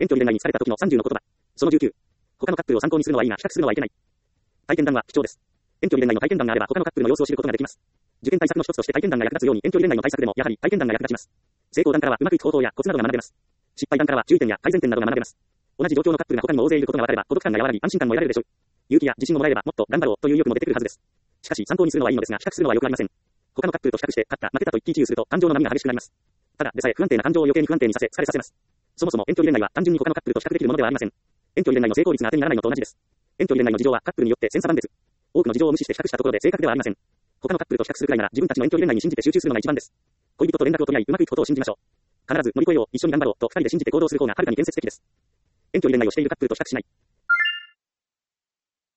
遠距離恋愛に疲れた時の30の言葉。その19。他のカップルを参考にするのはいいが、比較するのはいけない。体験談は貴重です。遠距離恋愛の体験談があれば他のカップルの様子を知ることができます。受験対策の一つとして体験談が役立つように遠距離恋愛の対策でもやはり体験談が役立ちます。成功談からはうまくいく方法やコツなどが学べます。失敗談からは注意点や改善点などが学べます。同じ状況のカップルが他にも大勢いることが分かれば孤独感が和らぎ安心感も得られるでしょう。勇気や自信をもらえればもっと頑張ろうという意欲も出てくるはずです。しかし参考にするのはいいのですが比較するのは良くありません。他のカップルと比較して勝った負けたと一喜一憂すると感情の波が激しくなります。ただでさえ不安定な感情を余計に不安定にされさせます。そもそも遠距離恋愛は単純に他のカップルと比較できるものではありません。遠距離恋愛の成功率が当てにならないのと同じです。遠距離恋愛の事情はカップルによって千差万別。多くの事情を無視して比較したところで正確ではありません。他のカップルと比較するくらいなら自分たちの遠距離恋愛に信じて集中するのが一番です。恋人と連絡を取り合いうまくいくことを信じましょう。必ず乗り越えよう、一緒に頑張ろうと二人で信じて行動する方がはるかに建設的です。遠距離恋愛をしているカップルと比較しない。